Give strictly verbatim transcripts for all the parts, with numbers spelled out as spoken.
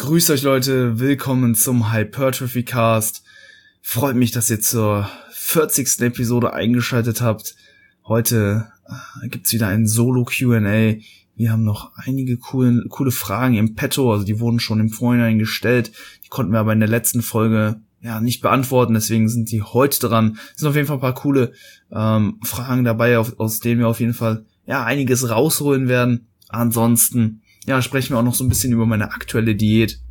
Grüßt euch Leute, willkommen zum Hypertrophy Cast. Freut mich, dass ihr zur vierzigsten Episode eingeschaltet habt. Heute äh, gibt's wieder ein Solo-Q and A. Wir haben noch einige coole, coole Fragen im Petto, also die wurden schon im Vorhinein gestellt. Die konnten wir aber in der letzten Folge ja nicht beantworten, deswegen sind die heute dran. Es sind auf jeden Fall ein paar coole ähm, Fragen dabei, auf, aus denen wir auf jeden Fall ja einiges rausholen werden. Ansonsten ja, sprechen wir auch noch so ein bisschen über meine aktuelle Diät.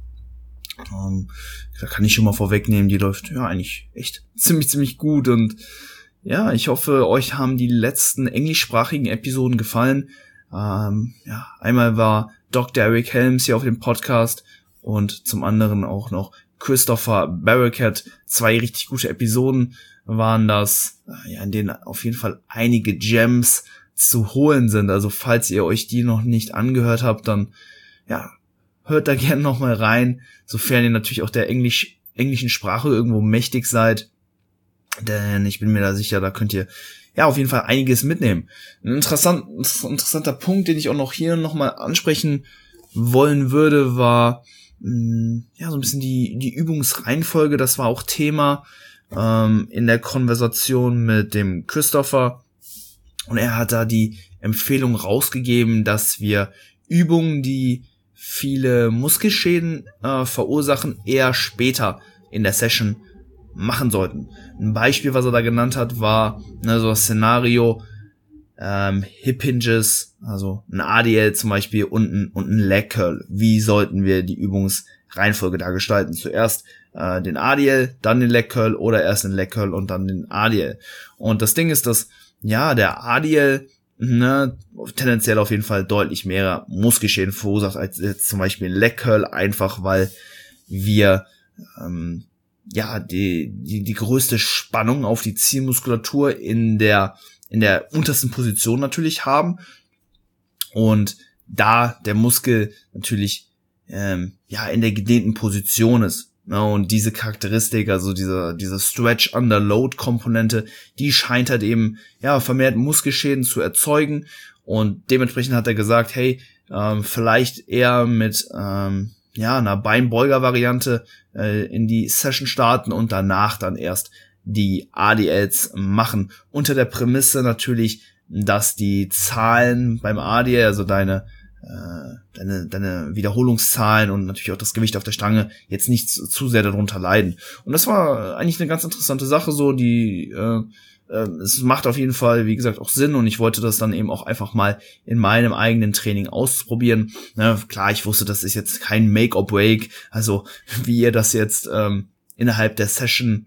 Ähm, da kann ich schon mal vorwegnehmen, die läuft ja eigentlich echt ziemlich, ziemlich gut. Und ja, ich hoffe, euch haben die letzten englischsprachigen Episoden gefallen. Ähm, ja, einmal war Doktor Eric Helms hier auf dem Podcast und zum anderen auch noch Christopher Barakat. Zwei richtig gute Episoden waren das, ja, in denen auf jeden Fall einige Gems zu holen sind. Also falls ihr euch die noch nicht angehört habt, dann ja, hört da gerne noch mal rein, sofern ihr natürlich auch der Englisch, englischen Sprache irgendwo mächtig seid. Denn ich bin mir da sicher, da könnt ihr ja auf jeden Fall einiges mitnehmen. Ein interessant, interessanter Punkt, den ich auch noch hier noch mal ansprechen wollen würde, war mh, ja so ein bisschen die die Übungsreihenfolge. Das war auch Thema ähm, in der Konversation mit dem Christopher. Und er hat da die Empfehlung rausgegeben, dass wir Übungen, die viele Muskelschäden äh, verursachen, eher später in der Session machen sollten. Ein Beispiel, was er da genannt hat, war ne, so das Szenario ähm, Hip Hinges, also ein A D L zum Beispiel und ein, und ein Leg Curl. Wie sollten wir die Übungsreihenfolge da gestalten? Zuerst äh, den A D L, dann den Leg Curl oder erst den Leg Curl und dann den A D L. Und das Ding ist, dass ja, der A D L, ne, tendenziell auf jeden Fall deutlich mehr Muskelschäden verursacht als jetzt zum Beispiel ein Leg Curl, einfach weil wir, ähm, ja, die, die, die größte Spannung auf die Zielmuskulatur in der, in der untersten Position natürlich haben. Und da der Muskel natürlich, ähm, ja, in der gedehnten Position ist. Ja, und diese Charakteristik, also diese, diese Stretch-Under-Load-Komponente, die scheint halt eben, ja, vermehrt Muskelschäden zu erzeugen. Und dementsprechend hat er gesagt, hey, ähm, vielleicht eher mit, ähm, ja, einer Beinbeuger-Variante äh, in die Session starten und danach dann erst die A D Ls machen. Unter der Prämisse natürlich, dass die Zahlen beim A D L, also deine Deine, deine Wiederholungszahlen und natürlich auch das Gewicht auf der Stange jetzt nicht zu, zu sehr darunter leiden. Und das war eigentlich eine ganz interessante Sache, so die, äh, äh, es macht auf jeden Fall, wie gesagt, auch Sinn und ich wollte das dann eben auch einfach mal in meinem eigenen Training ausprobieren. Na, klar, ich wusste, das ist jetzt kein Make or Break, also wie ihr das jetzt ähm, innerhalb der Session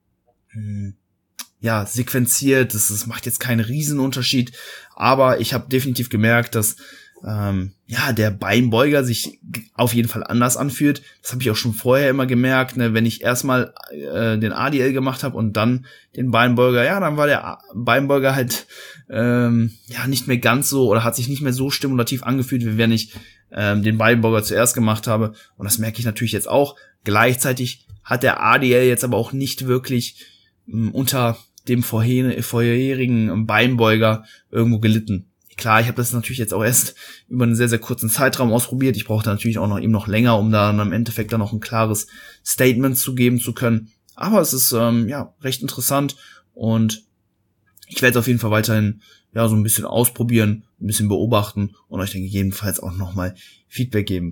mh, ja sequenziert, das, das macht jetzt keinen Riesenunterschied, aber ich habe definitiv gemerkt, dass Ähm, ja, der Beinbeuger sich auf jeden Fall anders anfühlt. Das habe ich auch schon vorher immer gemerkt, ne? Wenn ich erstmal äh, den A D L gemacht habe und dann den Beinbeuger, ja, dann war der Beinbeuger halt ähm, ja nicht mehr ganz so oder hat sich nicht mehr so stimulativ angefühlt, wie wenn ich ähm, den Beinbeuger zuerst gemacht habe. Und das merke ich natürlich jetzt auch. Gleichzeitig hat der A D L jetzt aber auch nicht wirklich mh, unter dem vorher vorherigen Beinbeuger irgendwo gelitten. Klar, ich habe das natürlich jetzt auch erst über einen sehr, sehr kurzen Zeitraum ausprobiert. Ich brauchte natürlich auch noch eben noch länger, um da dann im Endeffekt dann noch ein klares Statement zu geben zu können. Aber es ist ähm, ja recht interessant und ich werde es auf jeden Fall weiterhin ja so ein bisschen ausprobieren, ein bisschen beobachten und euch dann gegebenenfalls auch nochmal Feedback geben.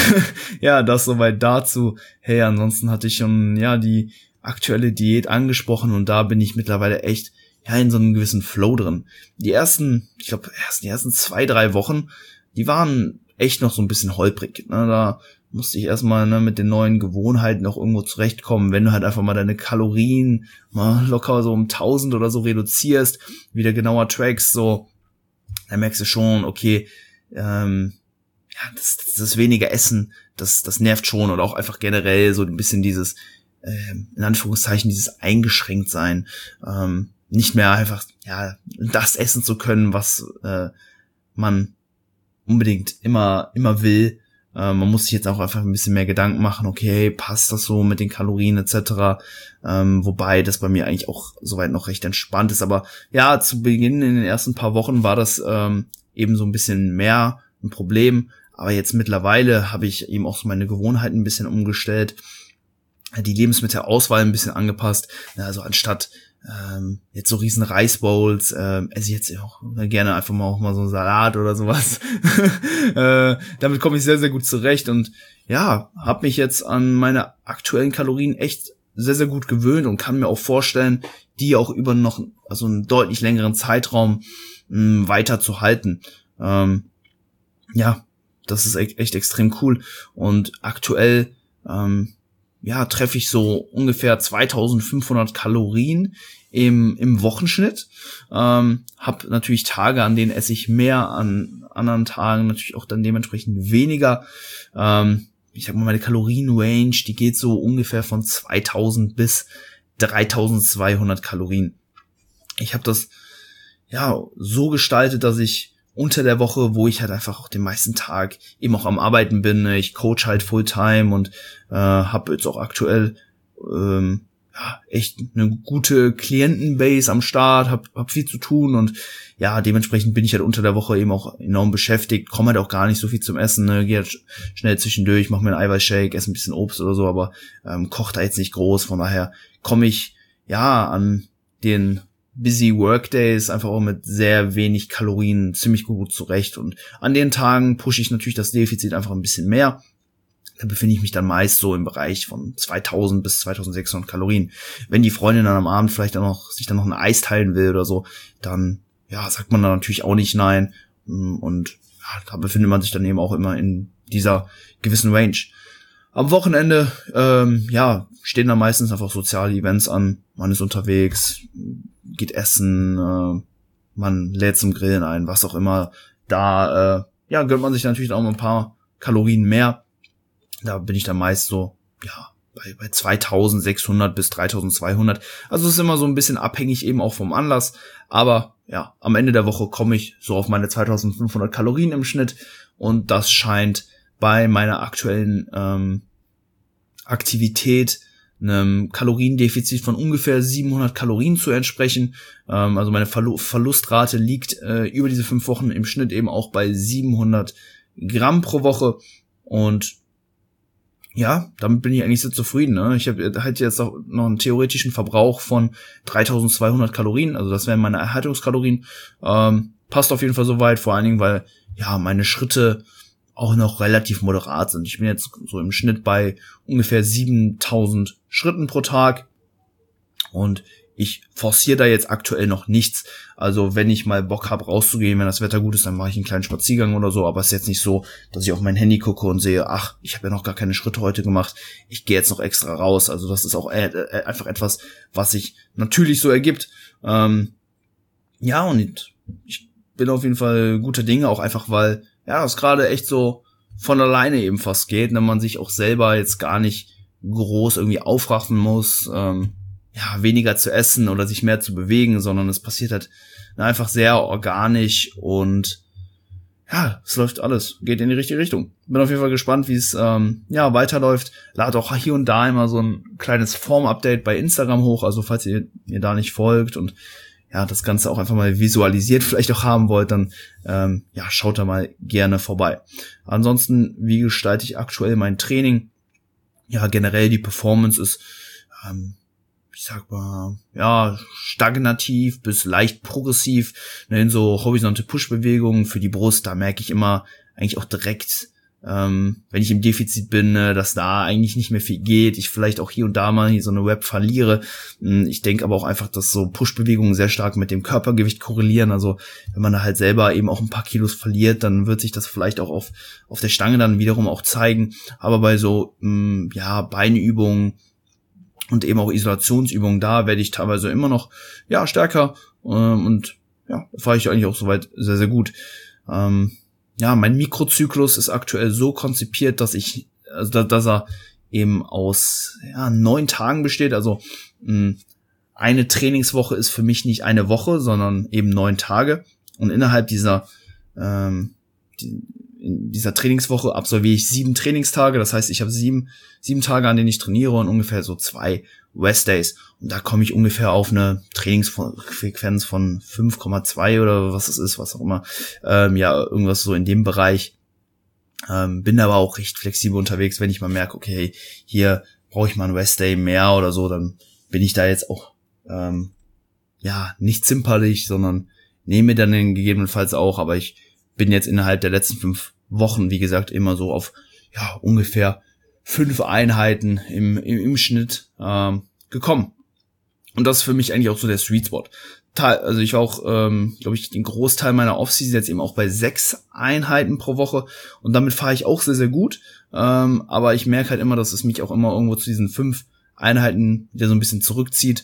Ja, das soweit dazu. Hey, ansonsten hatte ich schon ja die aktuelle Diät angesprochen und da bin ich mittlerweile echt ja in so einem gewissen Flow drin. Die ersten, ich glaube, erst die ersten zwei, drei Wochen, die waren echt noch so ein bisschen holprig. Ne? Da musste ich erstmal ne, mit den neuen Gewohnheiten noch irgendwo zurechtkommen. Wenn du halt einfach mal deine Kalorien mal locker so um tausend oder so reduzierst, wieder genauer trackst, so, dann merkst du schon, okay, ähm, ja, das, das weniger Essen, das, das nervt schon oder auch einfach generell so ein bisschen dieses, ähm, in Anführungszeichen, dieses Eingeschränktsein, ähm, nicht mehr einfach ja das essen zu können, was äh, man unbedingt immer immer will. Äh, man muss sich jetzt auch einfach ein bisschen mehr Gedanken machen, okay, passt das so mit den Kalorien et cetera. Ähm, wobei das bei mir eigentlich auch soweit noch recht entspannt ist. Aber ja, zu Beginn in den ersten paar Wochen war das ähm, eben so ein bisschen mehr ein Problem. Aber jetzt mittlerweile habe ich eben auch so meine Gewohnheiten ein bisschen umgestellt, die Lebensmittelauswahl ein bisschen angepasst. Also anstatt ähm, jetzt so riesen Reisbowls, äh, esse ich jetzt auch gerne einfach mal auch mal so einen Salat oder sowas. äh, damit komme ich sehr, sehr gut zurecht und ja, habe mich jetzt an meine aktuellen Kalorien echt sehr, sehr gut gewöhnt und kann mir auch vorstellen, die auch über noch also einen deutlich längeren Zeitraum mh, weiter zu halten. Ähm, ja, das ist echt, echt extrem cool und aktuell ähm, ja, treffe ich so ungefähr zweitausendfünfhundert Kalorien im, im Wochenschnitt. Ähm, hab natürlich Tage, an denen esse ich mehr, an anderen Tagen natürlich auch dann dementsprechend weniger. Ähm, ich sag mal, meine Kalorienrange, die geht so ungefähr von zweitausend bis dreitausendzweihundert Kalorien. Ich habe das ja so gestaltet, dass ich unter der Woche, wo ich halt einfach auch den meisten Tag eben auch am Arbeiten bin, ich coach halt Fulltime und äh, habe jetzt auch aktuell ähm, ja, echt eine gute Klientenbase am Start, hab, hab viel zu tun und ja, dementsprechend bin ich halt unter der Woche eben auch enorm beschäftigt, komme halt auch gar nicht so viel zum Essen, ne? Gehe halt schnell zwischendurch, mache mir einen Eiweißshake, esse ein bisschen Obst oder so, aber ähm, koche da jetzt nicht groß, von daher komme ich ja an den Busy Workdays einfach auch mit sehr wenig Kalorien ziemlich gut zurecht und an den Tagen pushe ich natürlich das Defizit einfach ein bisschen mehr. Da befinde ich mich dann meist so im Bereich von zweitausend bis zweitausendsechshundert Kalorien. Wenn die Freundin dann am Abend vielleicht dann noch sich dann noch ein Eis teilen will oder so, dann ja, sagt man dann natürlich auch nicht nein und ja, da befindet man sich dann eben auch immer in dieser gewissen Range. Am Wochenende, ähm, ja, stehen dann meistens einfach soziale Events an. Man ist unterwegs, geht essen, äh, man lädt zum Grillen ein, was auch immer. Da, äh, ja, gönnt man sich natürlich auch mal ein paar Kalorien mehr. Da bin ich dann meist so, ja, bei, bei zweitausendsechshundert bis dreitausendzweihundert. Also es ist immer so ein bisschen abhängig eben auch vom Anlass. Aber ja, am Ende der Woche komme ich so auf meine zweitausendfünfhundert Kalorien im Schnitt. Und das scheint bei meiner aktuellen ähm, Aktivität einem Kaloriendefizit von ungefähr siebenhundert Kalorien zu entsprechen. Ähm, also meine Verlu- Verlustrate liegt äh, über diese fünf Wochen im Schnitt eben auch bei siebenhundert Gramm pro Woche. Und ja, damit bin ich eigentlich sehr zufrieden. Ne? Ich habe halt jetzt auch noch einen theoretischen Verbrauch von dreitausendzweihundert Kalorien. Also das wären meine Erhaltungskalorien. Ähm, passt auf jeden Fall soweit, vor allen Dingen, weil ja meine Schritte auch noch relativ moderat sind. Ich bin jetzt so im Schnitt bei ungefähr siebentausend Schritten pro Tag und ich forciere da jetzt aktuell noch nichts. Also wenn ich mal Bock habe rauszugehen, wenn das Wetter gut ist, dann mache ich einen kleinen Spaziergang oder so, aber es ist jetzt nicht so, dass ich auf mein Handy gucke und sehe, ach, ich habe ja noch gar keine Schritte heute gemacht, ich gehe jetzt noch extra raus. Also das ist auch äh, einfach etwas, was sich natürlich so ergibt. Ähm, ja, und ich bin auf jeden Fall guter Dinge, auch einfach, weil ja, das gerade echt so von alleine eben fast geht, wenn man sich auch selber jetzt gar nicht groß irgendwie aufraffen muss, ähm, ja, weniger zu essen oder sich mehr zu bewegen, sondern es passiert halt einfach sehr organisch und ja, es läuft alles, geht in die richtige Richtung. Bin auf jeden Fall gespannt, wie es ähm, ja weiterläuft. Lade auch hier und da immer so ein kleines Form-Update bei Instagram hoch, also falls ihr mir da nicht folgt und ja, das Ganze auch einfach mal visualisiert vielleicht auch haben wollt, dann ähm, ja, schaut da mal gerne vorbei. Ansonsten, wie gestalte ich aktuell mein Training? Ja, generell die Performance ist, ähm, ich sag mal, ja, stagnativ bis leicht progressiv. Ne, in so horizonte Push-Bewegungen für die Brust, da merke ich immer eigentlich auch direkt, ähm, wenn ich im Defizit bin, äh, dass da eigentlich nicht mehr viel geht. Ich vielleicht auch hier und da mal hier so eine Rep verliere. Ich denke aber auch einfach, dass so Push-Bewegungen sehr stark mit dem Körpergewicht korrelieren. Also wenn man da halt selber eben auch ein paar Kilos verliert, dann wird sich das vielleicht auch auf auf der Stange dann wiederum auch zeigen. Aber bei so mh, ja Beinübungen und eben auch Isolationsübungen, da werde ich teilweise immer noch ja stärker ähm, und ja, da fahre ich eigentlich auch soweit sehr, sehr gut. Ähm, ja, mein Mikrozyklus ist aktuell so konzipiert, dass ich, also dass er eben aus ja, neun Tagen besteht. Also mh, eine Trainingswoche ist für mich nicht eine Woche, sondern eben neun Tage. Und innerhalb dieser ähm, die, in dieser Trainingswoche absolviere ich sieben Trainingstage. Das heißt, ich habe sieben sieben Tage, an denen ich trainiere und ungefähr so zwei Rest-Days. Und da komme ich ungefähr auf eine Trainingsfrequenz von fünf Komma zwei oder was es ist, was auch immer. Ähm, ja, irgendwas so in dem Bereich. Ähm, bin aber auch recht flexibel unterwegs, wenn ich mal merke, okay, hier brauche ich mal einen Rest Day mehr oder so, dann bin ich da jetzt auch ähm, ja nicht zimperlich, sondern nehme dann den gegebenenfalls auch, aber ich bin jetzt innerhalb der letzten fünf Wochen, wie gesagt, immer so auf ja ungefähr fünf Einheiten im, im, im Schnitt ähm, gekommen. Und das ist für mich eigentlich auch so der Sweet Spot. Also ich war auch, ähm, glaube ich, den Großteil meiner Offseason jetzt eben auch bei sechs Einheiten pro Woche und damit fahre ich auch sehr, sehr gut. Ähm, aber ich merke halt immer, dass es mich auch immer irgendwo zu diesen fünf Einheiten wieder so ein bisschen zurückzieht.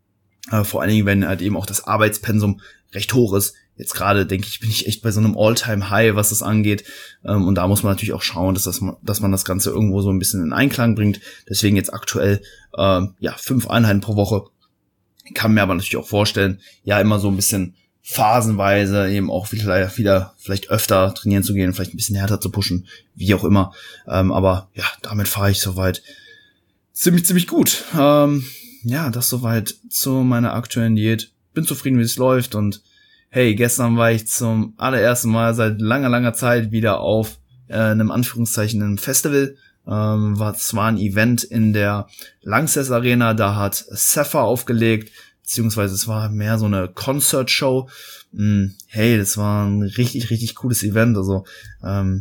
Äh, vor allen Dingen, wenn halt eben auch das Arbeitspensum recht hoch ist. Jetzt gerade, denke ich, bin ich echt bei so einem All-Time-High, was das angeht. Ähm, und da muss man natürlich auch schauen, dass, das, dass man das Ganze irgendwo so ein bisschen in Einklang bringt. Deswegen jetzt aktuell ähm, ja fünf Einheiten pro Woche. Ich kann mir aber natürlich auch vorstellen, ja immer so ein bisschen phasenweise eben auch wieder, wieder vielleicht öfter trainieren zu gehen, vielleicht ein bisschen härter zu pushen, wie auch immer. Ähm, aber ja, damit fahre ich soweit ziemlich, ziemlich gut. Ähm, ja, das soweit zu meiner aktuellen Diät. Bin zufrieden, wie es läuft und hey, gestern war ich zum allerersten Mal seit langer, langer Zeit wieder auf äh, einem Anführungszeichen einem Festival. Ähm, war zwar ein Event in der Lanxess Arena, da hat Cypher aufgelegt, beziehungsweise es war mehr so eine Concert-Show. Hm, hey, das war ein richtig, richtig cooles Event. Also ähm,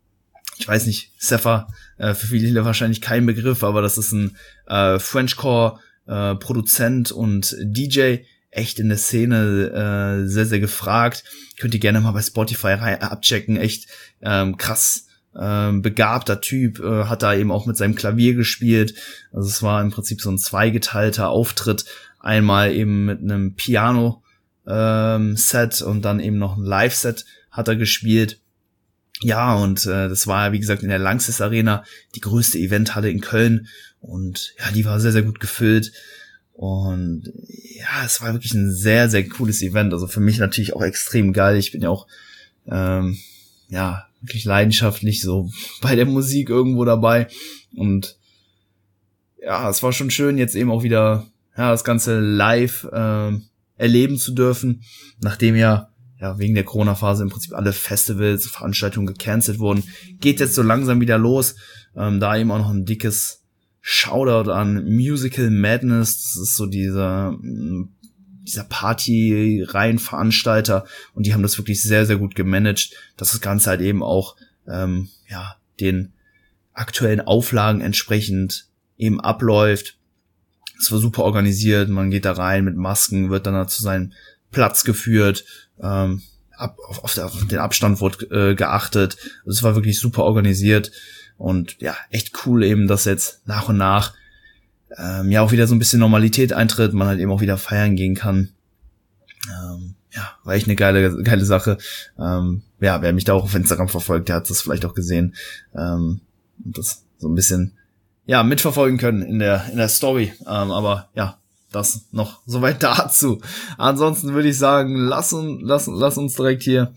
ich weiß nicht, Cypher, äh, für viele wahrscheinlich kein Begriff, aber das ist ein äh, Frenchcore äh, Produzent und D J, echt in der Szene äh, sehr, sehr gefragt. Könnt ihr gerne mal bei Spotify rein, abchecken, echt ähm, krass ähm, begabter Typ, äh, hat da eben auch mit seinem Klavier gespielt. Also es war im Prinzip so ein zweigeteilter Auftritt, einmal eben mit einem Piano ähm, Set und dann eben noch ein Live-Set hat er gespielt. Ja, und äh, das war, wie gesagt, in der Lanxess Arena, die größte Eventhalle in Köln. Und ja, die war sehr, sehr gut gefüllt. Und ja, es war wirklich ein sehr, sehr cooles Event. Also für mich natürlich auch extrem geil. Ich bin ja auch, ähm, ja, wirklich leidenschaftlich so bei der Musik irgendwo dabei. Und ja, es war schon schön, jetzt eben auch wieder ja das Ganze live äh, erleben zu dürfen, nachdem ja ja wegen der Corona-Phase im Prinzip alle Festivals, Veranstaltungen gecancelt wurden. Geht jetzt so langsam wieder los. Ähm, da eben auch noch ein dickes Shoutout an Musical Madness. Das ist so dieser dieser Party-Reihen-Veranstalter und die haben das wirklich sehr, sehr gut gemanagt, dass das Ganze halt eben auch ähm, ja den aktuellen Auflagen entsprechend eben abläuft. Es war super organisiert, man geht da rein mit Masken, wird dann da zu seinem Platz geführt, ähm, ab, auf, auf, der, auf den Abstand wurde äh, geachtet. Also es war wirklich super organisiert und ja, echt cool eben, dass jetzt nach und nach ähm, ja auch wieder so ein bisschen Normalität eintritt, man halt eben auch wieder feiern gehen kann. Ähm, ja, war echt eine geile, geile Sache. Ähm, ja, wer mich da auch auf Instagram verfolgt, der hat das vielleicht auch gesehen ähm, und das so ein bisschen ja mitverfolgen können in der in der Story. Ähm, aber ja, das noch soweit dazu. Ansonsten würde ich sagen, lass uns lass, lass uns direkt hier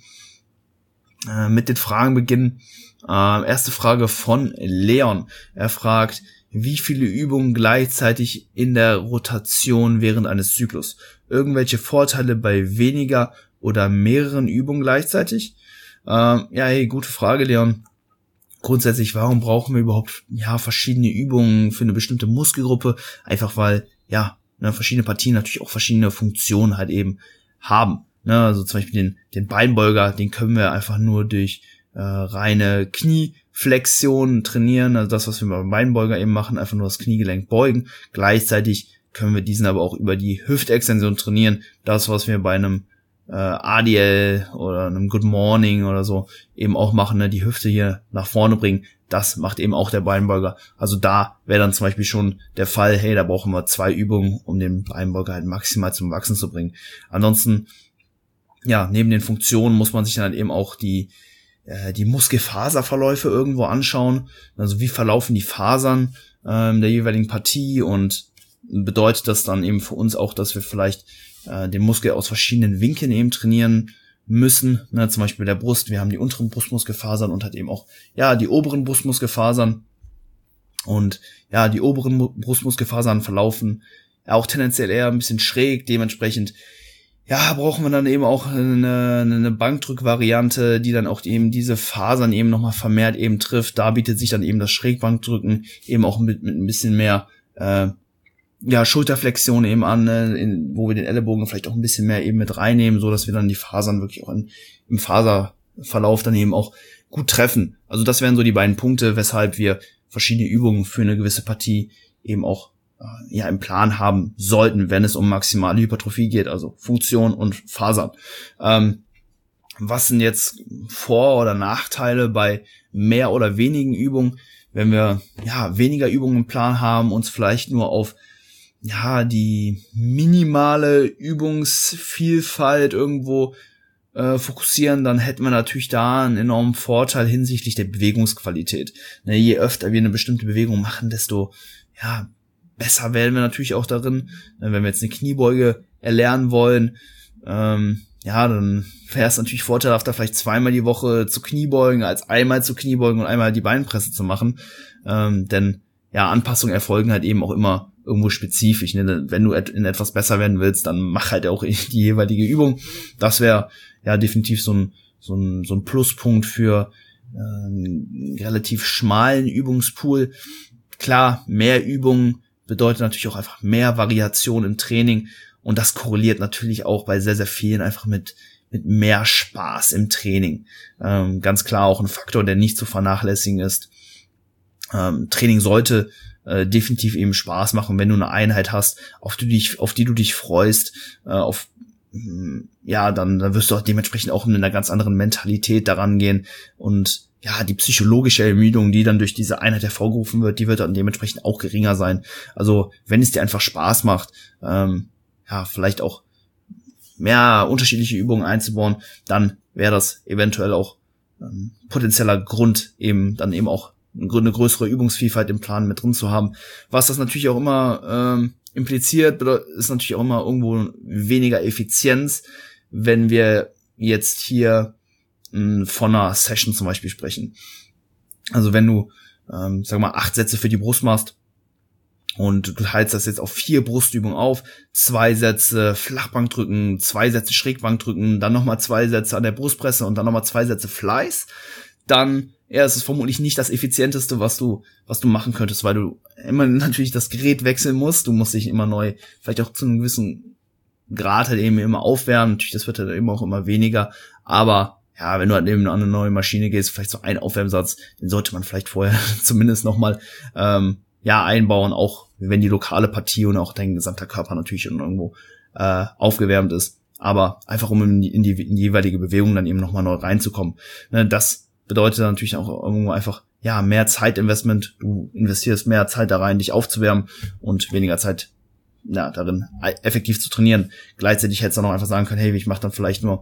äh, mit den Fragen beginnen. Äh, erste Frage von Leon. Er fragt: Wie viele Übungen gleichzeitig in der Rotation während eines Zyklus? Irgendwelche Vorteile bei weniger oder mehreren Übungen gleichzeitig? Ähm, ja, hey, gute Frage, Leon. Grundsätzlich, warum brauchen wir überhaupt ja verschiedene Übungen für eine bestimmte Muskelgruppe? Einfach weil ja ne, verschiedene Partien natürlich auch verschiedene Funktionen halt eben haben. Ne, also zum Beispiel den, den Beinbeuger, den können wir einfach nur durch äh, reine Knieflexion trainieren. Also das, was wir beim Beinbeuger eben machen, einfach nur das Kniegelenk beugen. Gleichzeitig können wir diesen aber auch über die Hüftextension trainieren. Das, was wir bei einem äh, A D L oder einem Good Morning oder so eben auch machen, ne, die Hüfte hier nach vorne bringen, das macht eben auch der Beinbeuger. Also da wäre dann zum Beispiel schon der Fall, hey, da brauchen wir zwei Übungen, um den Beinbeuger halt maximal zum Wachsen zu bringen. Ansonsten, ja, neben den Funktionen muss man sich dann halt eben auch die äh, die Muskelfaserverläufe irgendwo anschauen. Also wie verlaufen die Fasern ähm, der jeweiligen Partie und bedeutet das dann eben für uns auch, dass wir vielleicht äh, den Muskel aus verschiedenen Winkeln eben trainieren müssen, ne, zum Beispiel der Brust, wir haben die unteren Brustmuskelfasern und halt eben auch, ja, die oberen Brustmuskelfasern und ja, die oberen Mu- Brustmuskelfasern verlaufen ja auch tendenziell eher ein bisschen schräg, dementsprechend, ja, brauchen wir dann eben auch eine, eine Bankdrückvariante, die dann auch eben diese Fasern eben nochmal vermehrt eben trifft. Da bietet sich dann eben das Schrägbankdrücken eben auch mit, mit ein bisschen mehr äh, ja, Schulterflexion eben an, ne, in, wo wir den Ellenbogen vielleicht auch ein bisschen mehr eben mit reinnehmen, so dass wir dann die Fasern wirklich auch in, im Faserverlauf dann eben auch gut treffen. Also das wären so die beiden Punkte, weshalb wir verschiedene Übungen für eine gewisse Partie eben auch ja im Plan haben sollten, wenn es um maximale Hypertrophie geht, also Funktion und Fasern. Ähm, was sind jetzt Vor- oder Nachteile bei mehr oder wenigen Übungen, wenn wir ja weniger Übungen im Plan haben, uns vielleicht nur auf ja die minimale Übungsvielfalt irgendwo äh, fokussieren, dann hätten wir natürlich da einen enormen Vorteil hinsichtlich der Bewegungsqualität. Ne, je öfter wir eine bestimmte Bewegung machen, desto ja besser werden wir natürlich auch darin. Wenn wir jetzt eine Kniebeuge erlernen wollen, ähm, ja, dann wäre es natürlich vorteilhafter, vielleicht zweimal die Woche zu Kniebeugen, als einmal zu Kniebeugen und einmal die Beinpresse zu machen. Ähm, denn ja, Anpassungen erfolgen halt eben auch immer irgendwo spezifisch. Ne? Wenn du in etwas besser werden willst, dann mach halt auch die jeweilige Übung. Das wäre ja definitiv so ein, so ein, so ein Pluspunkt für äh, einen relativ schmalen Übungspool. Klar, mehr Übungen bedeutet natürlich auch einfach mehr Variation im Training und das korreliert natürlich auch bei sehr, sehr vielen einfach mit mit mehr Spaß im Training. Ähm, ganz klar auch ein Faktor, der nicht zu vernachlässigen ist. Ähm, Training sollte äh, definitiv eben Spaß machen, wenn du eine Einheit hast, auf die du dich, auf die du dich freust, äh, auf ja, dann, dann wirst du auch dementsprechend auch mit einer ganz anderen Mentalität daran gehen und ja, die psychologische Ermüdung, die dann durch diese Einheit hervorgerufen wird, die wird dann dementsprechend auch geringer sein. Also, wenn es dir einfach Spaß macht, ähm, ja, vielleicht auch mehr unterschiedliche Übungen einzubauen, dann wäre das eventuell auch ähm, potenzieller Grund, eben dann eben auch eine größere Übungsvielfalt im Plan mit drin zu haben. Was das natürlich auch immer ähm, impliziert, ist natürlich auch immer irgendwo weniger Effizienz, wenn wir jetzt hier von einer Session zum Beispiel sprechen. Also wenn du, ähm, sag mal, acht Sätze für die Brust machst und du teilst das jetzt auf vier Brustübungen auf, zwei Sätze Flachbankdrücken, zwei Sätze Schrägbankdrücken, dann nochmal zwei Sätze an der Brustpresse und dann nochmal zwei Sätze Fleiß, dann ja, es ist vermutlich nicht das Effizienteste, was du was du machen könntest, weil du immer natürlich das Gerät wechseln musst. Du musst dich immer neu, vielleicht auch zu einem gewissen Grad halt eben immer aufwärmen. Natürlich, das wird halt eben auch immer weniger, aber ja, wenn du halt eben an eine neue Maschine gehst, vielleicht so ein Aufwärmsatz, den sollte man vielleicht vorher zumindest nochmal ähm, ja einbauen, auch wenn die lokale Partie und auch dein gesamter Körper natürlich irgendwo äh, aufgewärmt ist. Aber einfach um in die, in die, in die jeweilige Bewegung dann eben nochmal neu reinzukommen. Ne, das bedeutet natürlich auch irgendwo einfach ja mehr Zeitinvestment. Du investierst mehr Zeit da rein, dich aufzuwärmen und weniger Zeit ja, darin effektiv zu trainieren. Gleichzeitig hättest du dann auch einfach sagen können, hey, ich mache dann vielleicht nur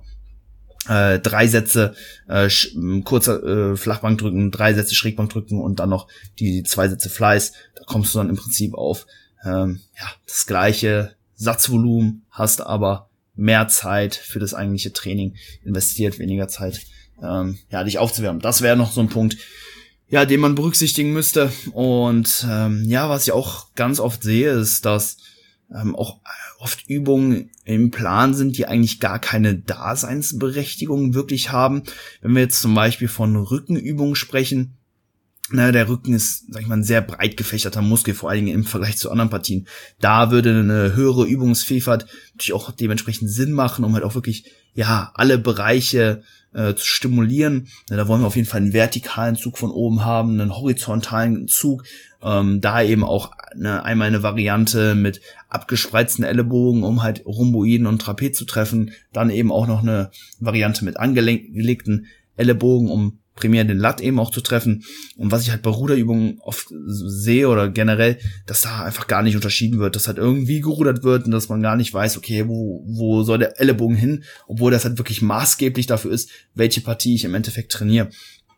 Äh, drei Sätze äh, kurzer äh, Flachbankdrücken, drei Sätze Schrägbankdrücken und dann noch die zwei Sätze Fleiß. Da kommst du dann im Prinzip auf ähm, ja das gleiche Satzvolumen, hast aber mehr Zeit für das eigentliche Training investiert, weniger Zeit ähm, ja dich aufzuwärmen. Das wäre noch so ein Punkt, ja, den man berücksichtigen müsste. Und ähm, ja, was ich auch ganz oft sehe, ist, dass ähm, auch oft Übungen im Plan sind, die eigentlich gar keine Daseinsberechtigung wirklich haben. Wenn wir jetzt zum Beispiel von Rückenübungen sprechen, na, der Rücken ist, sag ich mal, ein sehr breit gefächerter Muskel, vor allen Dingen im Vergleich zu anderen Partien. Da würde eine höhere Übungsvielfalt natürlich auch dementsprechend Sinn machen, um halt auch wirklich, ja, alle Bereiche äh, zu stimulieren. Na, da wollen wir auf jeden Fall einen vertikalen Zug von oben haben, einen horizontalen Zug, ähm, da eben auch eine, einmal eine Variante mit abgespreizten Ellenbogen, um halt Rhomboiden und Trapez zu treffen, dann eben auch noch eine Variante mit angelegten Ellenbogen, um primär den Lat eben auch zu treffen. Und was ich halt bei Ruderübungen oft sehe oder generell, dass da einfach gar nicht unterschieden wird, dass halt irgendwie gerudert wird und dass man gar nicht weiß, okay, wo wo soll der Ellenbogen hin, obwohl das halt wirklich maßgeblich dafür ist, welche Partie ich im Endeffekt trainiere.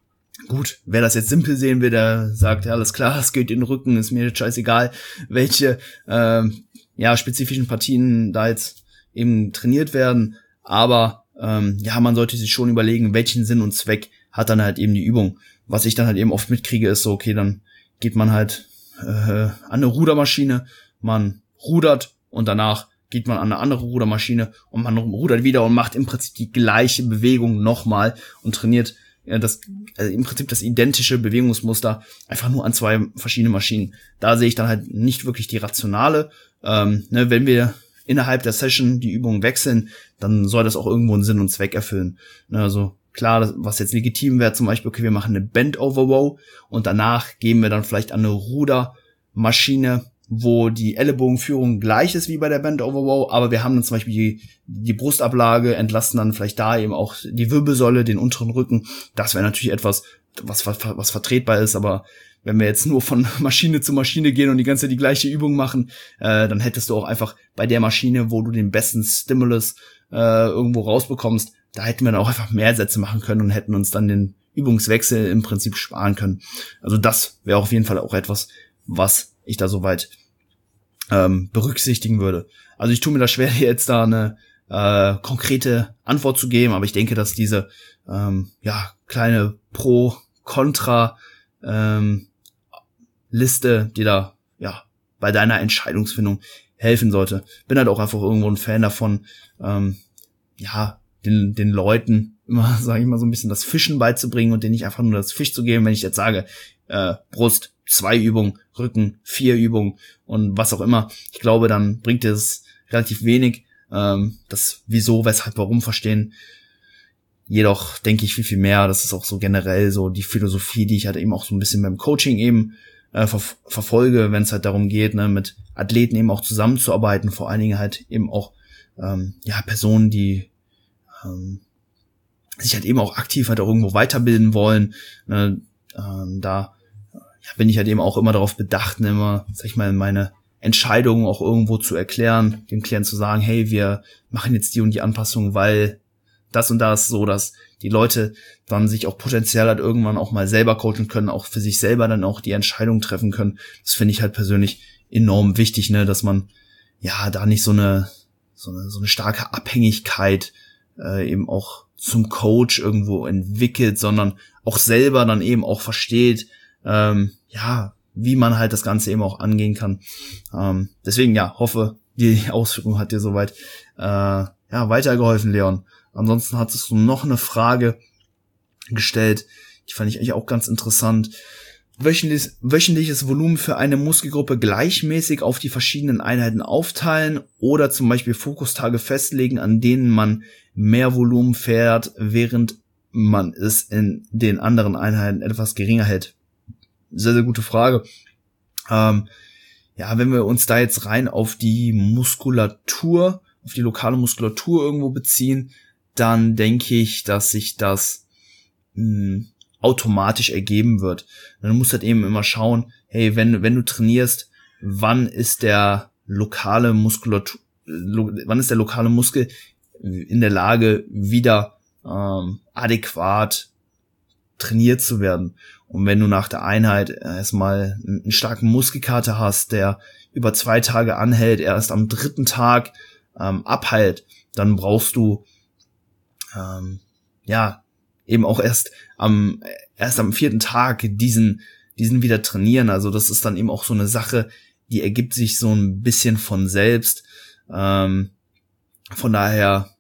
Gut, wer das jetzt simpel sehen will, der sagt, ja, alles klar, es geht in den Rücken, ist mir jetzt scheißegal, welche ähm, ja spezifischen Partien da jetzt eben trainiert werden. Aber ähm, ja, man sollte sich schon überlegen, welchen Sinn und Zweck hat dann halt eben die Übung. Was ich dann halt eben oft mitkriege, ist so, okay, dann geht man halt äh, an eine Rudermaschine, man rudert und danach geht man an eine andere Rudermaschine und man rudert wieder und macht im Prinzip die gleiche Bewegung nochmal und trainiert ja, das also im Prinzip das identische Bewegungsmuster einfach nur an zwei verschiedenen Maschinen. Da sehe ich dann halt nicht wirklich die Rationale. Ähm, ne, wenn wir innerhalb der Session die Übungen wechseln, dann soll das auch irgendwo einen Sinn und Zweck erfüllen. Ne, also klar, das, was jetzt legitim wäre, zum Beispiel, okay, wir machen eine Bend over Row und danach gehen wir dann vielleicht an eine Rudermaschine, wo die Ellenbogenführung gleich ist wie bei der Bend over Row, aber wir haben dann zum Beispiel die, die Brustablage, entlasten dann vielleicht da eben auch die Wirbelsäule, den unteren Rücken. Das wäre natürlich etwas, was, was, was vertretbar ist, aber wenn wir jetzt nur von Maschine zu Maschine gehen und die ganze Zeit die gleiche Übung machen, äh, dann hättest du auch einfach bei der Maschine, wo du den besten Stimulus äh, irgendwo rausbekommst, da hätten wir dann auch einfach mehr Sätze machen können und hätten uns dann den Übungswechsel im Prinzip sparen können. Also das wäre auf jeden Fall auch etwas, was ich da soweit ähm, berücksichtigen würde. Also ich tue mir da schwer, jetzt da eine äh, konkrete Antwort zu geben, aber ich denke, dass diese ähm, ja kleine Pro-Kontra ähm, Liste, die da ja bei deiner Entscheidungsfindung helfen sollte. Bin halt auch einfach irgendwo ein Fan davon, ähm, ja den den Leuten immer, sage ich mal, so ein bisschen das Fischen beizubringen und denen nicht einfach nur das Fisch zu geben, wenn ich jetzt sage, äh, Brust, zwei Übungen, Rücken, vier Übungen und was auch immer. Ich glaube, dann bringt es relativ wenig. Ähm, das Wieso, Weshalb, Warum verstehen. Jedoch denke ich viel, viel mehr. Das ist auch so generell so die Philosophie, die ich halt eben auch so ein bisschen beim Coaching eben äh, ver- verfolge, wenn es halt darum geht, ne, mit Athleten eben auch zusammenzuarbeiten. Vor allen Dingen halt eben auch ähm, ja Personen, die ähm, sich halt eben auch aktiv halt auch irgendwo weiterbilden wollen. Ne, ähm, da ja, bin ich halt eben auch immer darauf bedacht, ne, immer, sag ich mal, meine Entscheidungen auch irgendwo zu erklären, dem Klienten zu sagen, hey, wir machen jetzt die und die Anpassung, weil das und das, so dass die Leute dann sich auch potenziell halt irgendwann auch mal selber coachen können, auch für sich selber dann auch die Entscheidung treffen können. Das finde ich halt persönlich enorm wichtig, ne, dass man ja da nicht so eine so eine, so eine starke Abhängigkeit äh, eben auch zum Coach irgendwo entwickelt, sondern auch selber dann eben auch versteht, ähm, ja, wie man halt das Ganze eben auch angehen kann. Ähm, deswegen, ja, hoffe, die Ausführung hat dir soweit äh, ja weitergeholfen, Leon. Ansonsten hattest du noch eine Frage gestellt, die fand ich eigentlich auch ganz interessant. Wöchentlich, wöchentliches Volumen für eine Muskelgruppe gleichmäßig auf die verschiedenen Einheiten aufteilen oder zum Beispiel Fokustage festlegen, an denen man mehr Volumen fährt, während man es in den anderen Einheiten etwas geringer hält. Sehr, sehr gute Frage. Ähm, ja, wenn wir uns da jetzt rein auf die Muskulatur, auf die lokale Muskulatur irgendwo beziehen, dann denke ich, dass sich das mh, automatisch ergeben wird. Dann musst du halt eben immer schauen, hey, wenn, wenn du trainierst, wann ist der lokale Muskulatur, lo, wann ist der lokale Muskel in der Lage, wieder ähm, adäquat trainiert zu werden. Und wenn du nach der Einheit erstmal einen starken Muskelkater hast, der über zwei Tage anhält, erst am dritten Tag ähm, abheilt, dann brauchst du ähm, ja eben auch erst am erst am vierten Tag diesen diesen wieder trainieren. Also das ist dann eben auch so eine Sache, die ergibt sich so ein bisschen von selbst. Ähm, von daher,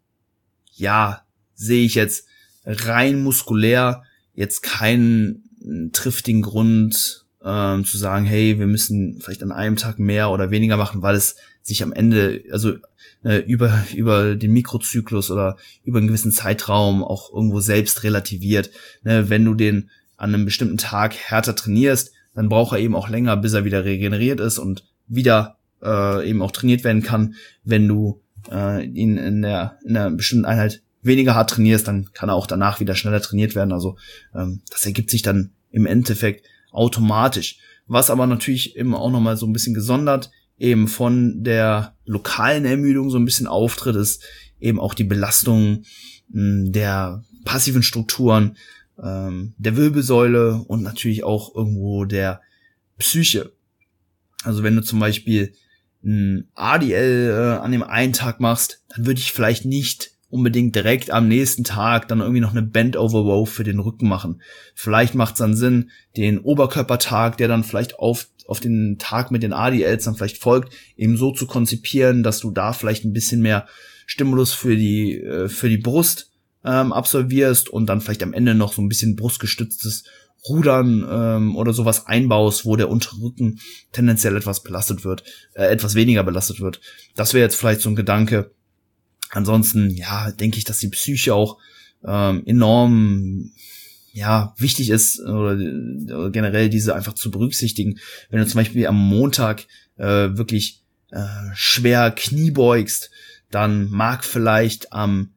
ja, sehe ich jetzt rein muskulär jetzt keinen triftigen Grund ähm, zu sagen, hey, wir müssen vielleicht an einem Tag mehr oder weniger machen, weil es sich am Ende, also äh, über über den Mikrozyklus oder über einen gewissen Zeitraum auch irgendwo selbst relativiert. Ne, wenn du den an einem bestimmten Tag härter trainierst, dann braucht er eben auch länger, bis er wieder regeneriert ist und wieder äh, eben auch trainiert werden kann. Wenn du äh, ihn in der in einer bestimmten Einheit weniger hart trainierst, dann kann er auch danach wieder schneller trainiert werden. Also ähm, das ergibt sich dann im Endeffekt automatisch. Was aber natürlich eben auch nochmal so ein bisschen gesondert eben von der lokalen Ermüdung so ein bisschen auftritt, ist eben auch die Belastung mh, der passiven Strukturen, ähm, der Wirbelsäule und natürlich auch irgendwo der Psyche. Also wenn du zum Beispiel ein A D L äh, an dem einen Tag machst, dann würde ich vielleicht nicht unbedingt direkt am nächsten Tag dann irgendwie noch eine Bend over Row für den Rücken machen. Vielleicht macht es dann Sinn, den Oberkörpertag, der dann vielleicht auf auf den Tag mit den A D Ls dann vielleicht folgt, eben so zu konzipieren, dass du da vielleicht ein bisschen mehr Stimulus für die äh, für die Brust ähm, absolvierst und dann vielleicht am Ende noch so ein bisschen brustgestütztes Rudern ähm, oder sowas einbaust, wo der untere Rücken tendenziell etwas belastet wird, äh, etwas weniger belastet wird. Das wäre jetzt vielleicht so ein Gedanke. Ansonsten, ja, denke ich, dass die Psyche auch ähm, enorm ja wichtig ist oder, oder generell diese einfach zu berücksichtigen. Wenn du zum Beispiel am Montag äh, wirklich äh, schwer Knie beugst, dann mag vielleicht am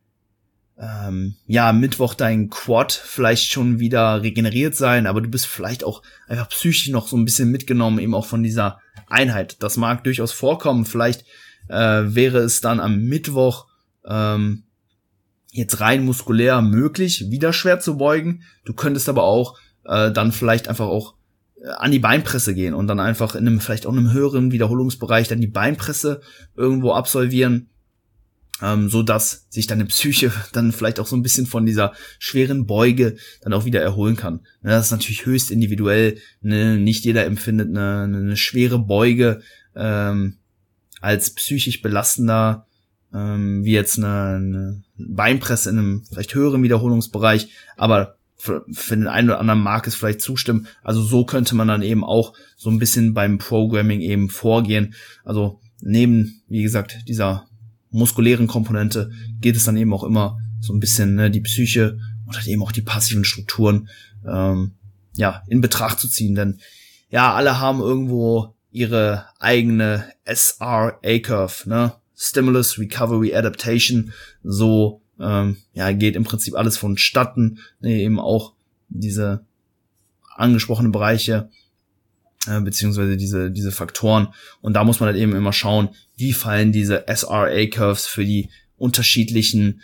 ähm, ja Mittwoch dein Quad vielleicht schon wieder regeneriert sein, aber du bist vielleicht auch einfach psychisch noch so ein bisschen mitgenommen, eben auch von dieser Einheit. Das mag durchaus vorkommen. Vielleicht äh, wäre es dann am Mittwoch ähm, jetzt rein muskulär möglich, wieder schwer zu beugen. Du könntest aber auch äh, dann vielleicht einfach auch äh, an die Beinpresse gehen und dann einfach in einem vielleicht auch in einem höheren Wiederholungsbereich dann die Beinpresse irgendwo absolvieren, ähm, so dass sich deine Psyche dann vielleicht auch so ein bisschen von dieser schweren Beuge dann auch wieder erholen kann. Ja, das ist natürlich höchst individuell. Ne? Nicht jeder empfindet eine, eine schwere Beuge ähm, als psychisch belastender ähm, wie jetzt eine, eine Beinpresse in einem vielleicht höheren Wiederholungsbereich, aber für, für den einen oder anderen mag es vielleicht zustimmen. Also so könnte man dann eben auch so ein bisschen beim Programming eben vorgehen. Also neben, wie gesagt, dieser muskulären Komponente geht es dann eben auch immer so ein bisschen ne, die Psyche und halt eben auch die passiven Strukturen ähm, ja in Betracht zu ziehen, denn ja, alle haben irgendwo ihre eigene S R A-Curve, ne? Stimulus, Recovery, Adaptation, so ähm, ja geht im Prinzip alles vonstatten, ne, eben auch diese angesprochenen Bereiche äh, beziehungsweise diese diese Faktoren, und da muss man halt eben immer schauen, wie fallen diese S R A-Curves für die unterschiedlichen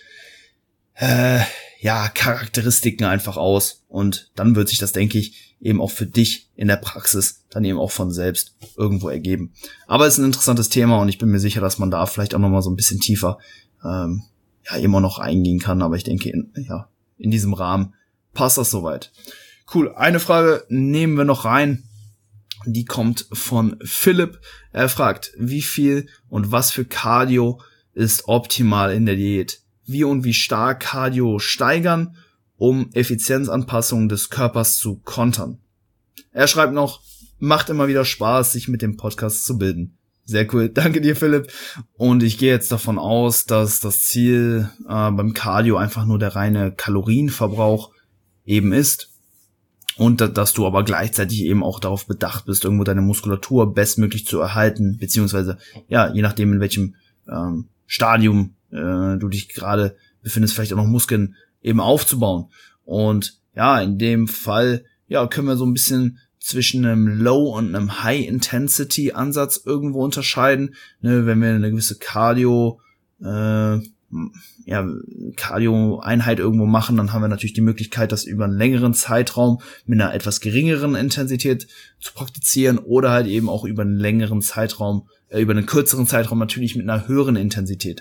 äh, ja Charakteristiken einfach aus, und dann wird sich das, denke ich, eben auch für dich in der Praxis dann eben auch von selbst irgendwo ergeben. Aber es ist ein interessantes Thema und ich bin mir sicher, dass man da vielleicht auch nochmal so ein bisschen tiefer ähm, ja immer noch eingehen kann, aber ich denke, in, ja, in diesem Rahmen passt das soweit. Cool, eine Frage nehmen wir noch rein, die kommt von Philipp. Er fragt, wie viel und was für Cardio ist optimal in der Diät? Wie und wie stark Cardio steigern, um Effizienzanpassungen des Körpers zu kontern? Er schreibt noch, macht immer wieder Spaß, sich mit dem Podcast zu bilden. Sehr cool, danke dir, Philipp. Und ich gehe jetzt davon aus, dass das Ziel äh, beim Cardio einfach nur der reine Kalorienverbrauch eben ist. Und dass du aber gleichzeitig eben auch darauf bedacht bist, irgendwo deine Muskulatur bestmöglich zu erhalten, beziehungsweise, ja, je nachdem, in welchem ähm, Stadium äh, du dich gerade befindest, vielleicht auch noch Muskeln eben aufzubauen. Und ja, in dem Fall, ja, können wir so ein bisschen zwischen einem Low- und einem High-Intensity-Ansatz irgendwo unterscheiden. Ne, wenn wir eine gewisse Cardio, äh, ja, Cardio-Einheit irgendwo machen, dann haben wir natürlich die Möglichkeit, das über einen längeren Zeitraum mit einer etwas geringeren Intensität zu praktizieren oder halt eben auch über einen längeren Zeitraum, äh, über einen kürzeren Zeitraum natürlich mit einer höheren Intensität.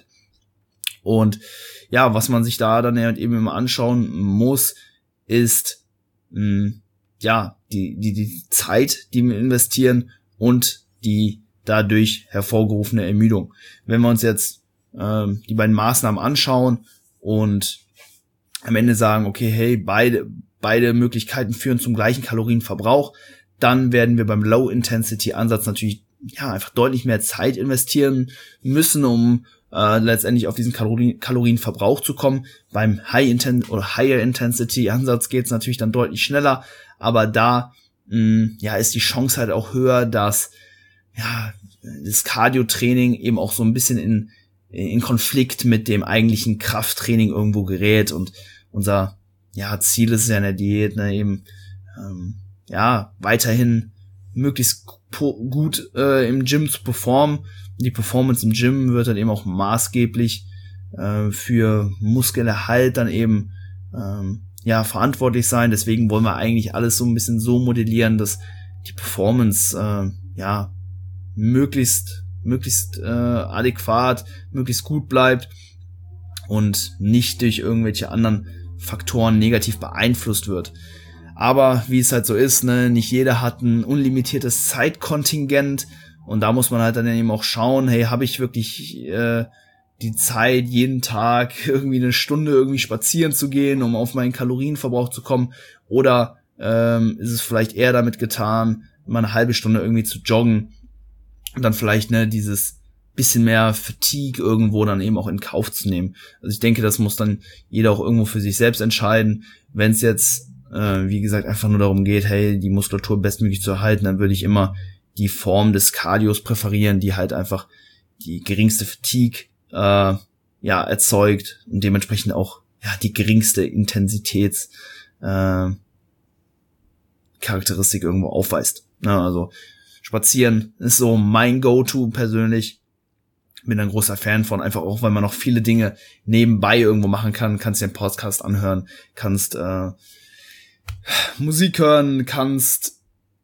Und ja, was man sich da dann halt eben immer anschauen muss, ist mh, ja die die die Zeit, die wir investieren und die dadurch hervorgerufene Ermüdung. Wenn wir uns jetzt ähm, die beiden Maßnahmen anschauen und am Ende sagen, okay, hey, beide beide Möglichkeiten führen zum gleichen Kalorienverbrauch, dann werden wir beim Low-Intensity-Ansatz natürlich ja einfach deutlich mehr Zeit investieren müssen, um äh, letztendlich auf diesen Kalorien, Kalorienverbrauch zu kommen. Beim High Inten- oder Higher Intensity Ansatz geht es natürlich dann deutlich schneller, aber da mh, ja ist die Chance halt auch höher, dass ja das Cardio-Training eben auch so ein bisschen in in Konflikt mit dem eigentlichen Krafttraining irgendwo gerät, und unser ja Ziel ist ja in der Diät, ne, eben ähm, ja weiterhin möglichst gut äh, im Gym zu performen. Die Performance im Gym wird dann eben auch maßgeblich äh, für Muskelerhalt dann eben ähm, ja verantwortlich sein. Deswegen wollen wir eigentlich alles so ein bisschen so modellieren, dass die Performance äh, ja möglichst möglichst äh, adäquat, möglichst gut bleibt. und nicht durch irgendwelche anderen Faktoren negativ beeinflusst wird. Aber wie es halt so ist, ne, nicht jeder hat ein unlimitiertes Zeitkontingent und da muss man halt dann eben auch schauen, hey, habe ich wirklich äh, die Zeit, jeden Tag irgendwie eine Stunde irgendwie spazieren zu gehen, um auf meinen Kalorienverbrauch zu kommen, oder ähm, ist es vielleicht eher damit getan, mal eine halbe Stunde irgendwie zu joggen und dann vielleicht ne dieses bisschen mehr Fatigue irgendwo dann eben auch in Kauf zu nehmen. Also ich denke, das muss dann jeder auch irgendwo für sich selbst entscheiden. Wenn es jetzt, äh, wie gesagt, einfach nur darum geht, hey, die Muskulatur bestmöglich zu erhalten, dann würde ich immer die Form des Cardios präferieren, die halt einfach die geringste Fatigue äh, ja erzeugt und dementsprechend auch ja die geringste Intensitäts äh, Charakteristik irgendwo aufweist. Ja, also Spazieren ist so mein Go-To persönlich. Bin ein großer Fan von, einfach auch, weil man noch viele Dinge nebenbei irgendwo machen kann. Kannst dir einen Podcast anhören, kannst äh, Musik hören, kannst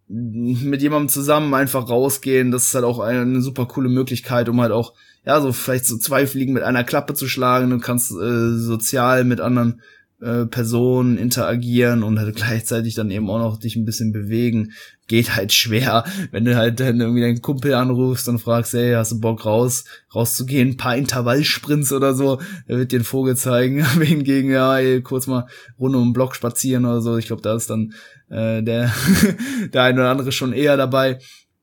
mit jemandem zusammen einfach rausgehen. Das ist halt auch eine, eine super coole Möglichkeit, um halt auch, ja, so vielleicht so zwei Fliegen mit einer Klappe zu schlagen. Du kannst äh, sozial mit anderen äh, Personen interagieren und halt gleichzeitig dann eben auch noch dich ein bisschen bewegen. Geht halt schwer, wenn du halt dann irgendwie deinen Kumpel anrufst und fragst, hey, hast du Bock raus, rauszugehen, ein paar Intervallsprints oder so, der wird dir einen Vogel zeigen, aber hingegen, ja, ey, kurz mal rund um den Block spazieren oder so, ich glaube, da ist dann äh, der der ein oder andere schon eher dabei.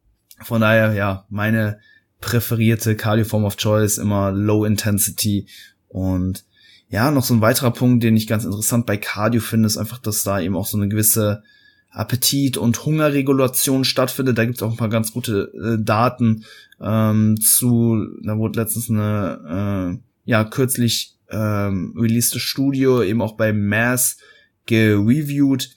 Von daher, ja, meine präferierte Cardio-Form of Choice immer Low Intensity. Und ja, noch so ein weiterer Punkt, den ich ganz interessant bei Cardio finde, ist einfach, dass da eben auch so eine gewisse Appetit- und Hungerregulation stattfindet. Da gibt's auch ein paar ganz gute äh, Daten ähm, zu, da wurde letztens eine äh, ja kürzlich ähm, releaste Studie eben auch bei Mass gereviewt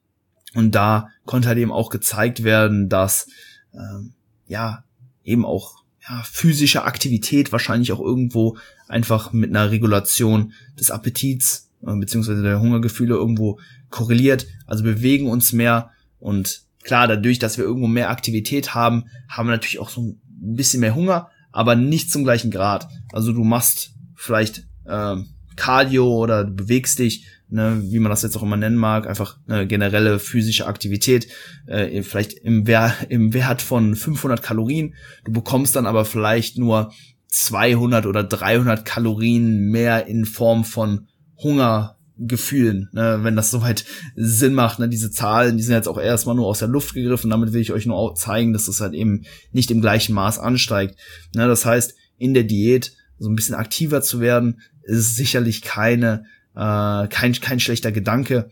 und da konnte halt eben auch gezeigt werden, dass ähm, ja eben auch ja physische Aktivität wahrscheinlich auch irgendwo einfach mit einer Regulation des Appetits äh, beziehungsweise der Hungergefühle irgendwo korreliert, also bewegen uns mehr und klar, dadurch, dass wir irgendwo mehr Aktivität haben, haben wir natürlich auch so ein bisschen mehr Hunger, aber nicht zum gleichen Grad. Also du machst vielleicht äh, Cardio oder du bewegst dich, ne, wie man das jetzt auch immer nennen mag, einfach eine generelle physische Aktivität, äh, vielleicht im, Wer- im Wert von fünfhundert Kalorien. Du bekommst dann aber vielleicht nur zweihundert oder dreihundert Kalorien mehr in Form von Hungergefühlen, ne, wenn das soweit Sinn macht, ne, diese Zahlen, die sind jetzt auch erstmal nur aus der Luft gegriffen, damit will ich euch nur auch zeigen, dass das halt eben nicht im gleichen Maß ansteigt, ne, das heißt, in der Diät so ein bisschen aktiver zu werden, ist sicherlich keine, äh, kein, kein schlechter Gedanke,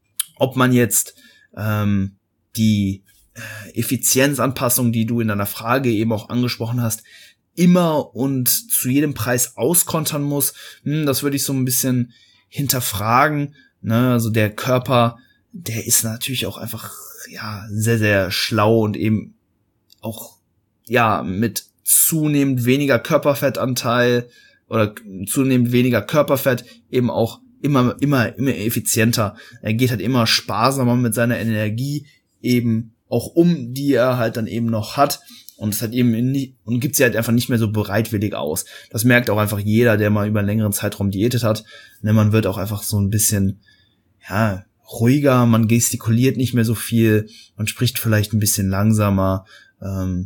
ob man jetzt, ähm, die äh, Effizienzanpassung, die du in deiner Frage eben auch angesprochen hast, immer und zu jedem Preis auskontern muss, hm, das würde ich so ein bisschen hinterfragen, ne, also der Körper, der ist natürlich auch einfach, ja, sehr, sehr schlau und eben auch, ja, mit zunehmend weniger Körperfettanteil oder zunehmend weniger Körperfett eben auch immer, immer, immer effizienter. Er geht halt immer sparsamer mit seiner Energie eben auch um, die er halt dann eben noch hat. Und es hat eben nicht, und gibt sie halt einfach nicht mehr so bereitwillig aus. Das merkt auch einfach jeder, der mal über einen längeren Zeitraum diätet hat. Ne, man wird auch einfach so ein bisschen, ja, ruhiger, man gestikuliert nicht mehr so viel, man spricht vielleicht ein bisschen langsamer, ähm,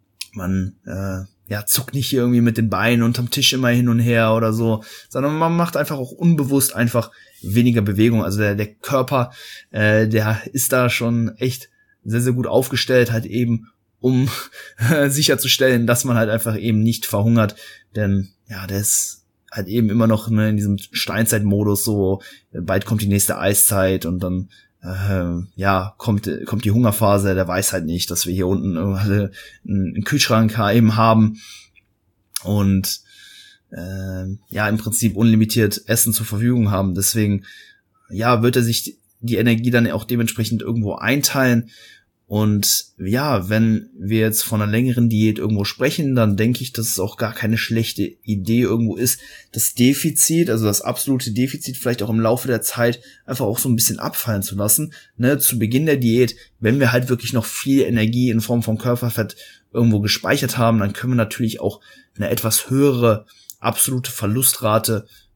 man, äh, ja, zuckt nicht hier irgendwie mit den Beinen unterm Tisch immer hin und her oder so, sondern man macht einfach auch unbewusst einfach weniger Bewegung. Also der, der Körper, äh, der ist da schon echt sehr, sehr gut aufgestellt, halt eben, um sicherzustellen, dass man halt einfach eben nicht verhungert, denn ja, der ist halt eben immer noch, ne, in diesem Steinzeitmodus, so bald kommt die nächste Eiszeit und dann äh, ja kommt kommt die Hungerphase, der weiß halt nicht, dass wir hier unten einen, einen Kühlschrank eben haben und äh, ja im Prinzip unlimitiert Essen zur Verfügung haben, deswegen ja wird er sich die Energie dann auch dementsprechend irgendwo einteilen. Und ja, wenn wir jetzt von einer längeren Diät irgendwo sprechen, dann denke ich, dass es auch gar keine schlechte Idee irgendwo ist, das Defizit, also das absolute Defizit vielleicht auch im Laufe der Zeit einfach auch so ein bisschen abfallen zu lassen. Ne, zu Beginn der Diät, wenn wir halt wirklich noch viel Energie in Form von Körperfett irgendwo gespeichert haben, dann können wir natürlich auch eine etwas höhere absolute Verlustrate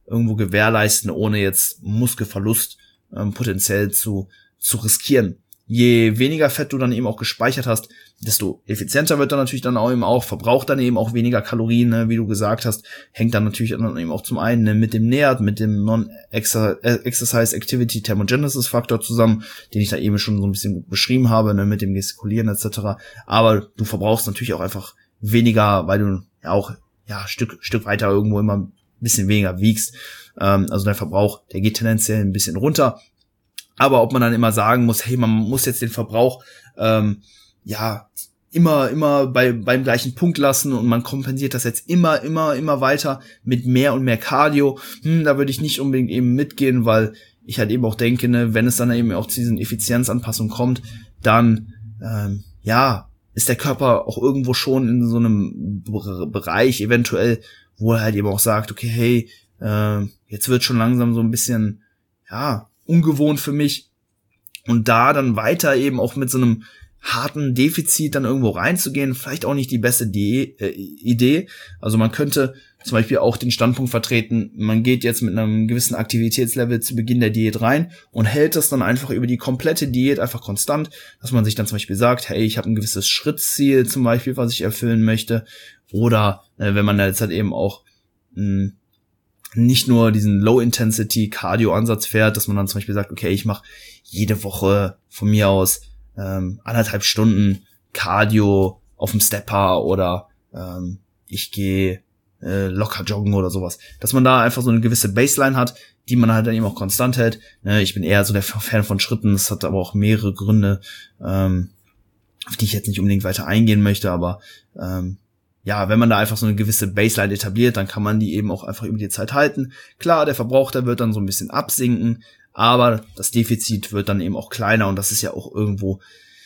irgendwo gewährleisten, ohne jetzt Muskelverlust ähm, potenziell zu zu riskieren. Je weniger Fett du dann eben auch gespeichert hast, desto effizienter wird dann natürlich dann auch eben auch, verbraucht dann eben auch weniger Kalorien, ne, wie du gesagt hast, hängt dann natürlich dann eben auch zum einen ne, mit dem N E A T, mit dem Non-Exercise Activity Thermogenesis Faktor zusammen, den ich da eben schon so ein bisschen beschrieben habe, ne, mit dem Gestikulieren et cetera. Aber du verbrauchst natürlich auch einfach weniger, weil du ja auch ja Stück Stück weiter irgendwo immer ein bisschen weniger wiegst. Ähm, also dein Verbrauch, der geht tendenziell ein bisschen runter. Aber ob man dann immer sagen muss, hey, man muss jetzt den Verbrauch ähm, ja immer immer bei beim gleichen Punkt lassen und man kompensiert das jetzt immer immer immer weiter mit mehr und mehr Cardio, hm, da würde ich nicht unbedingt eben mitgehen, weil ich halt eben auch denke, ne, wenn es dann eben auch zu diesen Effizienzanpassungen kommt, dann ähm, ja ist der Körper auch irgendwo schon in so einem B- Bereich eventuell, wo er halt eben auch sagt, okay, hey, äh, jetzt wird schon langsam so ein bisschen ja ungewohnt für mich, und da dann weiter eben auch mit so einem harten Defizit dann irgendwo reinzugehen, vielleicht auch nicht die beste Die- äh, Idee. Also man könnte zum Beispiel auch den Standpunkt vertreten, man geht jetzt mit einem gewissen Aktivitätslevel zu Beginn der Diät rein und hält das dann einfach über die komplette Diät einfach konstant, dass man sich dann zum Beispiel sagt, hey, ich habe ein gewisses Schrittziel zum Beispiel, was ich erfüllen möchte, oder äh, wenn man jetzt halt eben auch mh, nicht nur diesen Low-Intensity-Cardio-Ansatz fährt, dass man dann zum Beispiel sagt, okay, ich mache jede Woche von mir aus ähm, anderthalb Stunden Cardio auf dem Stepper oder ähm, ich gehe äh, locker joggen oder sowas. Dass man da einfach so eine gewisse Baseline hat, die man halt dann eben auch konstant hält. Ne, ich bin eher so der Fan von Schritten, das hat aber auch mehrere Gründe, ähm, auf die ich jetzt nicht unbedingt weiter eingehen möchte, aber ähm, ja, wenn man da einfach so eine gewisse Baseline etabliert, dann kann man die eben auch einfach über die Zeit halten. Klar, der Verbrauch, der wird dann so ein bisschen absinken, aber das Defizit wird dann eben auch kleiner, und das ist ja auch irgendwo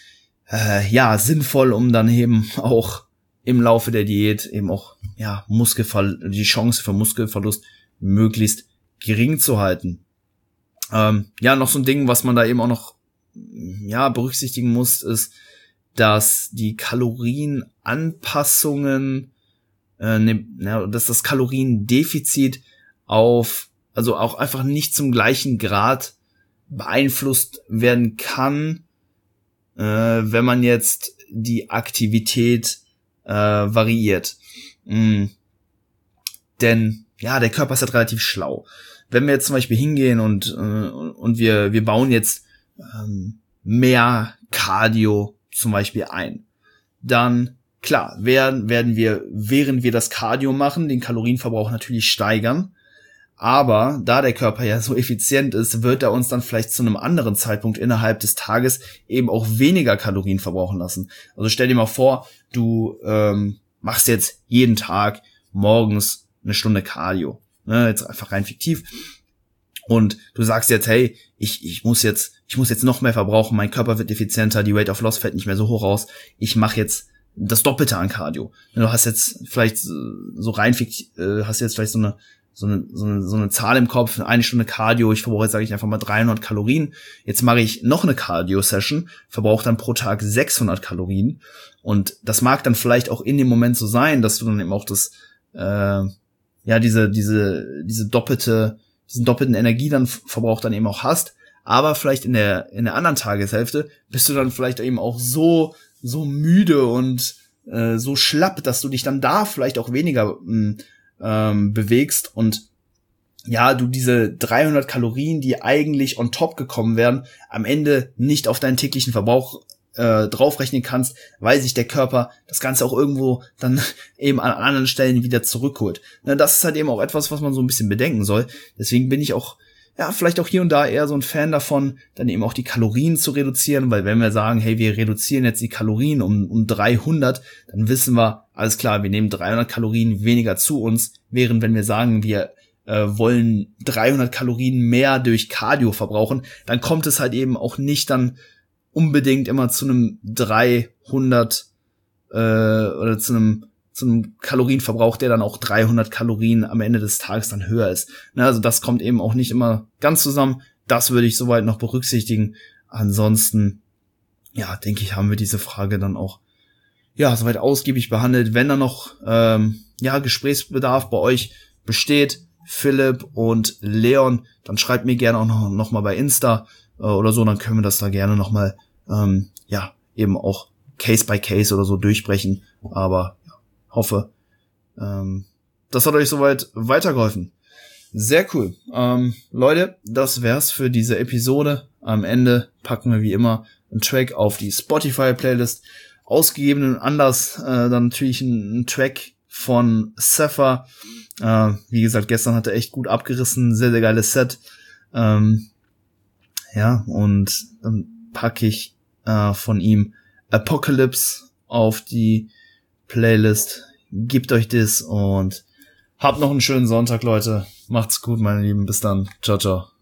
äh, ja sinnvoll, um dann eben auch im Laufe der Diät eben auch ja Muskelverlust, die Chance für Muskelverlust möglichst gering zu halten. Ähm, ja, noch so ein Ding, was man da eben auch noch ja berücksichtigen muss, ist, dass die Kalorienanpassungen, äh, ne, ja, dass das Kaloriendefizit auf, also auch einfach nicht zum gleichen Grad beeinflusst werden kann, äh, wenn man jetzt die Aktivität äh, variiert. Mm. Denn ja, der Körper ist halt relativ schlau. Wenn wir jetzt zum Beispiel hingehen und äh, und wir wir bauen jetzt ähm, mehr Cardio zum Beispiel ein, dann klar werden werden wir, während wir das Cardio machen, den Kalorienverbrauch natürlich steigern, aber da der Körper ja so effizient ist, wird er uns dann vielleicht zu einem anderen Zeitpunkt innerhalb des Tages eben auch weniger Kalorien verbrauchen lassen. Also stell dir mal vor, du ähm, machst jetzt jeden Tag morgens eine Stunde Cardio, ne, jetzt einfach rein fiktiv, und du sagst jetzt, hey, ich ich muss jetzt ich muss jetzt noch mehr verbrauchen, mein Körper wird effizienter, die Rate of Loss fällt nicht mehr so hoch aus, ich mache jetzt das Doppelte an Cardio. Du hast jetzt vielleicht so rein fiktiv, hast jetzt vielleicht so eine so eine so eine so eine Zahl im Kopf, eine Stunde Cardio, ich verbrauche jetzt, sage ich einfach mal dreihundert Kalorien. Jetzt mache ich noch eine Cardio-Session, verbrauche dann pro Tag sechshundert Kalorien, und das mag dann vielleicht auch in dem Moment so sein, dass du dann eben auch das äh, ja diese diese diese doppelte diesen doppelten Energie dann Verbrauch dann eben auch hast, aber vielleicht in der in der anderen Tageshälfte bist du dann vielleicht eben auch so so müde und äh, so schlapp, dass du dich dann da vielleicht auch weniger mh, ähm, bewegst, und ja, du diese dreihundert Kalorien, die eigentlich on top gekommen wären, am Ende nicht auf deinen täglichen Verbrauch äh, draufrechnen kannst, weil sich der Körper das Ganze auch irgendwo dann eben an anderen Stellen wieder zurückholt. Ne, das ist halt eben auch etwas, was man so ein bisschen bedenken soll. Deswegen bin ich auch, ja, vielleicht auch hier und da eher so ein Fan davon, dann eben auch die Kalorien zu reduzieren, weil wenn wir sagen, hey, wir reduzieren jetzt die Kalorien um, um dreihundert, dann wissen wir, alles klar, wir nehmen dreihundert Kalorien weniger zu uns, während wenn wir sagen, wir äh, wollen dreihundert Kalorien mehr durch Cardio verbrauchen, dann kommt es halt eben auch nicht dann unbedingt immer zu einem dreihundert äh, oder zu einem zu einem Kalorienverbrauch, der dann auch dreihundert Kalorien am Ende des Tages dann höher ist. Ne, also das kommt eben auch nicht immer ganz zusammen. Das würde ich soweit noch berücksichtigen. Ansonsten, ja, denke ich, haben wir diese Frage dann auch ja soweit ausgiebig behandelt. Wenn da noch ähm, ja Gesprächsbedarf bei euch besteht, Philipp und Leon, dann schreibt mir gerne auch noch, noch mal bei Insta äh, oder so, dann können wir das da gerne noch mal, ähm, ja, eben auch Case by Case oder so durchbrechen. Aber ja, hoffe, ähm, das hat euch soweit weitergeholfen. Sehr cool. Ähm, Leute, das wär's für diese Episode. Am Ende packen wir wie immer einen Track auf die Spotify-Playlist. Ausgegebenen Anlass äh, dann natürlich ein, ein Track von Cypher. Äh, wie gesagt, gestern hat er echt gut abgerissen. Sehr, sehr geiles Set. Ähm, ja, und dann packe ich äh, von ihm Apocalypse auf die Playlist. Gebt euch das und habt noch einen schönen Sonntag, Leute. Macht's gut, meine Lieben. Bis dann. Ciao, ciao.